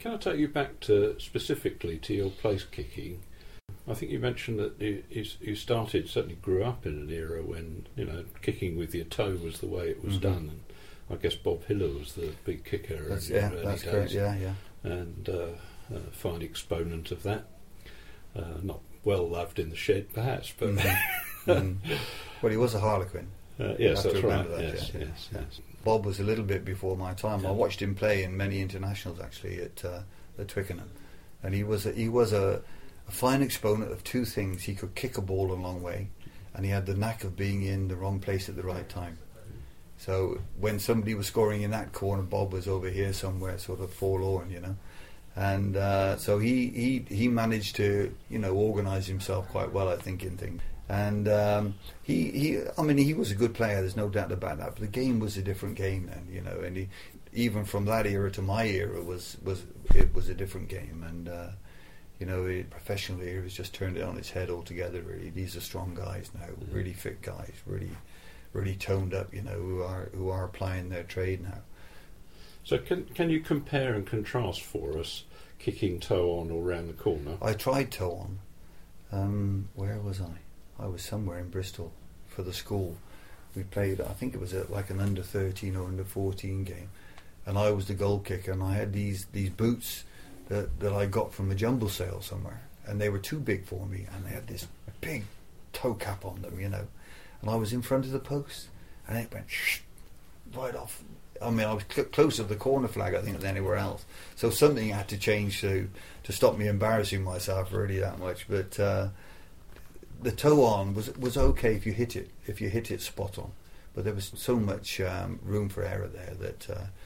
Can I take you back to specifically to your place kicking? I think you mentioned that you started, certainly grew up in an era when, kicking with your toe was the way it was done. And I guess Bob Hiller was the big kicker in the early days. Correct, yeah. And a fine exponent of that. Not well loved in the shed, perhaps, but... Well, he was a harlequin. Yes, that's right. That, yes. Bob was a little bit before my time. I watched him play in many internationals, actually, at Twickenham. And he was a fine exponent of two things. He could kick a ball a long way, and he had the knack of being in the wrong place at the right time. So when somebody was scoring in that corner, Bob was over here somewhere, sort of forlorn, And so he managed to, organise himself quite well, I think, in things. And he was a good player. There's no doubt about that. But the game was a different game then, And even from that era to my era it was a different game. And professionally, he was just turned it on its head altogether. Really, these are strong guys now, really fit guys, really toned up. Who are applying their trade now. So can you compare and contrast for us kicking toe on or round the corner? I tried toe on. Where was I? I was somewhere in Bristol for the school. We played, I think it was like an under 13 or under 14 game, and I was the goal kicker, and I had these boots that I got from a jumble sale somewhere, and they were too big for me, and they had this big toe cap on them, and I was in front of the post, and it went right off. I mean, I was closer to the corner flag, I think, than anywhere else. So something had to change to stop me embarrassing myself really that much. But the toe on was okay if you hit it spot on. But there was so much room for error there that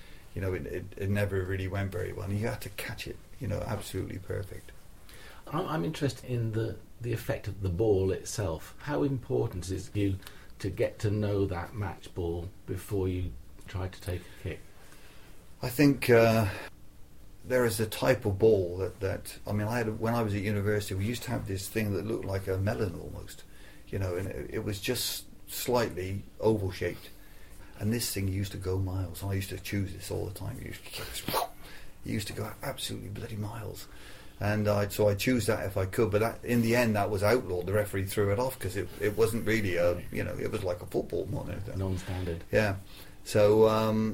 it never really went very well. And you had to catch it, absolutely perfect. I'm interested in the effect of the ball itself. How important is it you to get to know that match ball before you try to take a kick? I think there is a type of ball that I had when I was at university. We used to have this thing that looked like a melon almost, and it was just slightly oval shaped, and this thing used to go miles. I used to choose this all the time. It used to go absolutely bloody miles, and I choose that if I could. But in the end, that was outlawed. The referee threw it off because it wasn't really it was like a football more than anything. Non-standard. Yeah. So,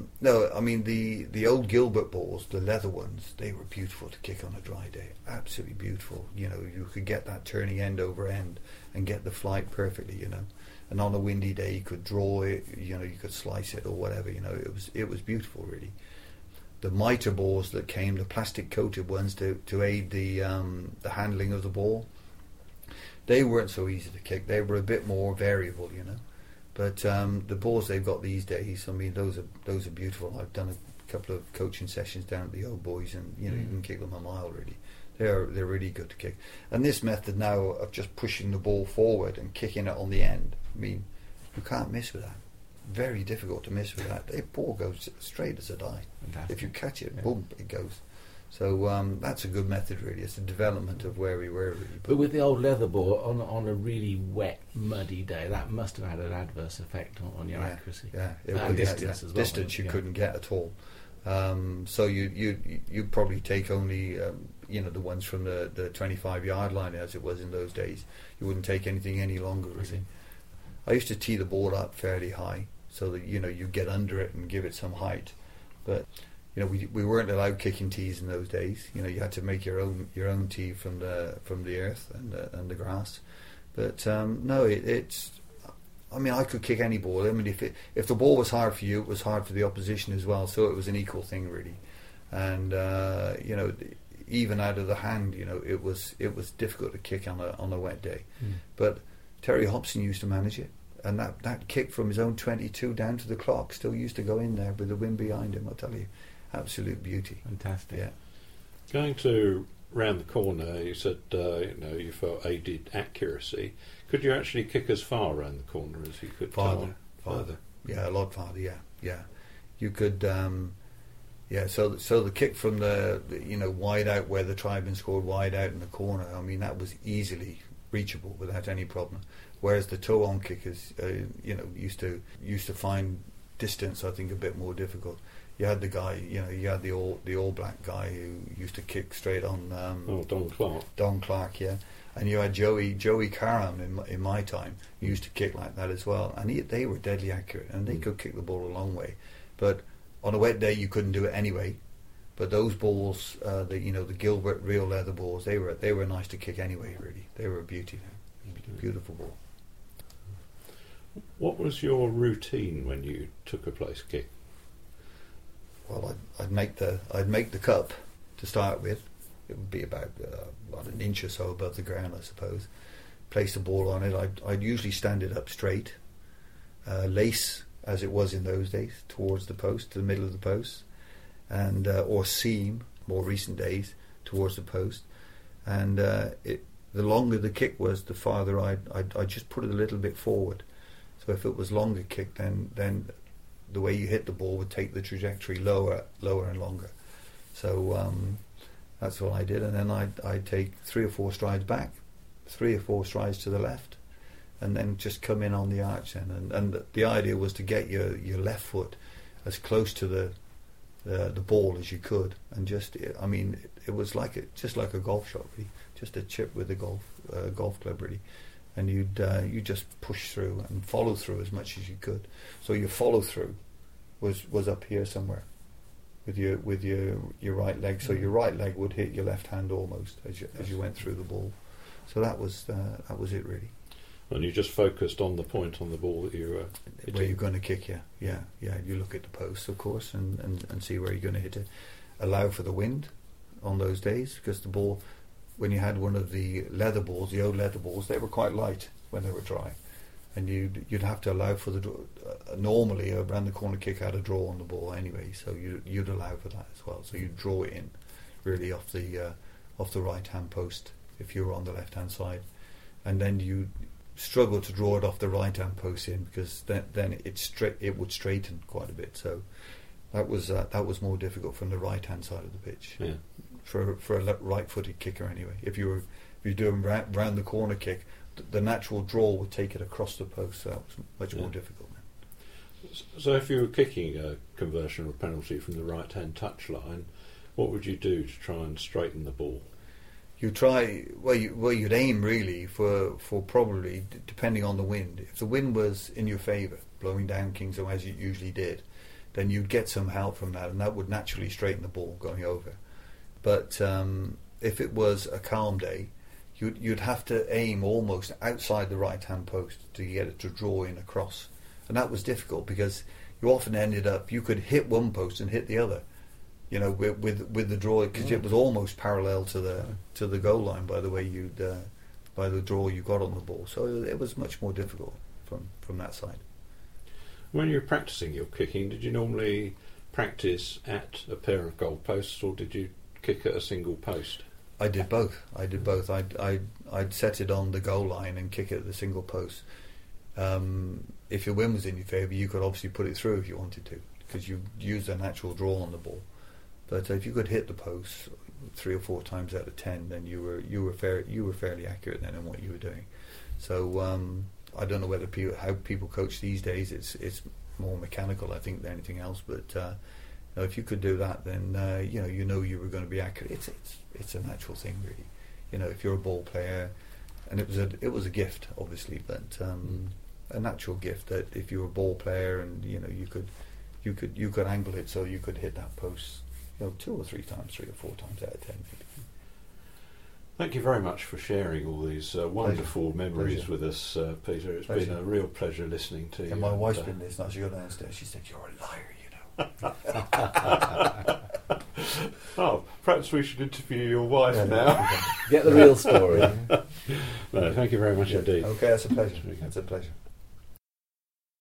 the old Gilbert balls, the leather ones, they were beautiful to kick on a dry day. Absolutely beautiful. You could get that turning end over end and get the flight perfectly, And on a windy day, you could draw it, you could slice it or whatever, It was beautiful, really. The mitre balls that came, the plastic coated ones to aid the handling of the ball, they weren't so easy to kick. They were a bit more variable, But the balls they've got these days, those are beautiful. I've done a couple of coaching sessions down at the Old Boys, and you can kick them a mile. Really, they're really good to kick. And this method now of just pushing the ball forward and kicking it on the end, you can't miss with that. Very difficult to miss with that. The ball goes straight as a die. Fantastic. If you catch it, boom, it goes. So that's a good method, really. It's a development of where we were, really. But with the old leather ball, on a really wet, muddy day, that must have had an adverse effect on your accuracy. Yeah, and distance as well. Distance you couldn't get at all. So you probably take only the ones from the 25-yard line, as it was in those days. You wouldn't take anything any longer, really. I used to tee the ball up fairly high so that you get under it and give it some height, but. We weren't allowed kicking tees in those days. You had to make your own tee from the earth and the grass. But no, it's. I could kick any ball. If the ball was hard for you, it was hard for the opposition as well. So it was an equal thing, really. And even out of the hand, it was difficult to kick on a wet day. But Terry Hobson used to manage it. And that kick from his own 22 down to the clock still used to go in there with the wind behind him, I'll tell you. Absolute beauty. Fantastic. Yeah. Going to round the corner, you said you felt aided accuracy. Could you actually kick as far round the corner as you could? Farther. Yeah, a lot farther. Yeah. You could. So the kick from the wide out where the Triben scored wide out in the corner. That was easily reachable without any problem. Whereas the toe on kickers, used to find distance, I think, a bit more difficult. You had the guy, you had the all black guy who used to kick straight on. Don Clark. Don Clark, yeah. And you had Joey Karam in my time, who used to kick like that as well. And they were deadly accurate, and they could kick the ball a long way. But on a wet day, you couldn't do it anyway. But those balls, the Gilbert real leather balls, they were nice to kick anyway. Really, they were a beauty. Beautiful ball. What was your routine when you took a place kick? Well, I'd make the cup to start with. It would be about an inch or so above the ground, I suppose. Place the ball on it. I'd usually stand it up straight, lace as it was in those days, towards the post, to the middle of the post, and or seam, more recent days, towards the post. And the longer the kick was, the farther I'd just put it a little bit forward. So if it was longer kick, then the way you hit the ball would take the trajectory lower and longer. So that's what I did, and then I'd take 3 or 4 strides back, 3 or 4 strides to the left, and then just come in on the arch. And the idea was to get your left foot as close to the ball as you could, and it was just like a golf shot, really, just a chip with a golf club, really. And you just push through and follow through as much as you could. So your follow through was up here somewhere with your right leg. So your right leg would hit your left hand almost as you went through the ball. So that was it, really. And you just focused on the point on the ball that you were hitting. Where you're going to kick, yeah. You look at the post, of course, and see where you're going to hit it. Allow for the wind on those days, because the ball, when you had one of the leather balls, the old leather balls, they were quite light when they were dry, and you'd have to allow for the normally a round the corner kick had a draw on the ball anyway, so you'd allow for that as well. So you'd draw it in really off the right hand post if you were on the left hand side, and then you struggle to draw it off the right hand post in, because then it would straighten quite a bit. So that was more difficult from the right hand side of the pitch. Yeah. For a right-footed kicker anyway. If you're doing round the corner kick, the natural draw would take it across the post, so that was much more difficult then. So if you were kicking a conversion or penalty from the right-hand touch line, what would you do to try and straighten the ball? You'd aim really for probably, depending on the wind. If the wind was in your favour, blowing down Kingsholm as you usually did, then you'd get some help from that, and that would naturally straighten the ball going over. But if it was a calm day, you'd have to aim almost outside the right-hand post to get it to draw in across. And that was difficult, because you often ended up, you could hit one post and hit the other, with the draw, because it was almost parallel to the goal line by the way by the draw you got on the ball. So it was much more difficult from that side. When you were practicing your kicking, did you normally practice at a pair of goal posts, or did you kick at a single post? I did both. I'd set it on the goal line and kick it at the single post. If your wind was in your favour, you could obviously put it through if you wanted to, because you used a natural draw on the ball. But if you could hit the post 3 or 4 times out of 10, then you were fairly accurate then in what you were doing. So I don't know how people coach these days. It's more mechanical, I think, than anything else. But if you could do that, then you were going to be accurate. It's a natural thing, really. If you're a ball player, and it was a gift, obviously, but a natural gift that if you were a ball player and you could angle it so you could hit that post 2 or 3 times, 3 or 4 times out of 10. Thank you very much for sharing all these wonderful memories with us, Peter. It's been a real pleasure listening to you. And my wife's been listening. She got downstairs. She said, "You're a liar, Oh, perhaps we should interview your wife now. Get the real story. No, thank you very much indeed. Okay, that's a pleasure. That's a pleasure.